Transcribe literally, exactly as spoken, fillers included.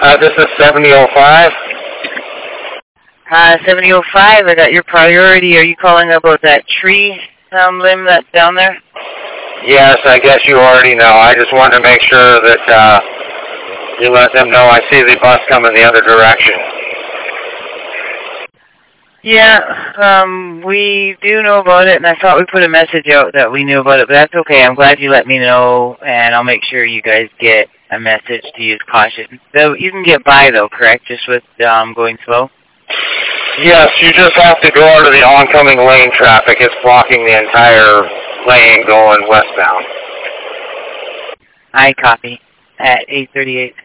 Uh, this is seventy oh five. Uh, seventy oh five, I got your priority. Are you calling about that tree um, limb that's down there? Yes, I guess you already know. I just wanted to make sure that uh, you let them know I see the bus coming the other direction. Yeah, um, we do know about it, and I thought we put a message out that we knew about it, but that's okay. I'm glad you let me know, and I'll make sure you guys get a message to use caution. So you can get by, though, correct, just with um, going slow? Yes, you just have to go out of the oncoming lane traffic. It's blocking the entire lane going westbound. I copy at eight thirty-eight.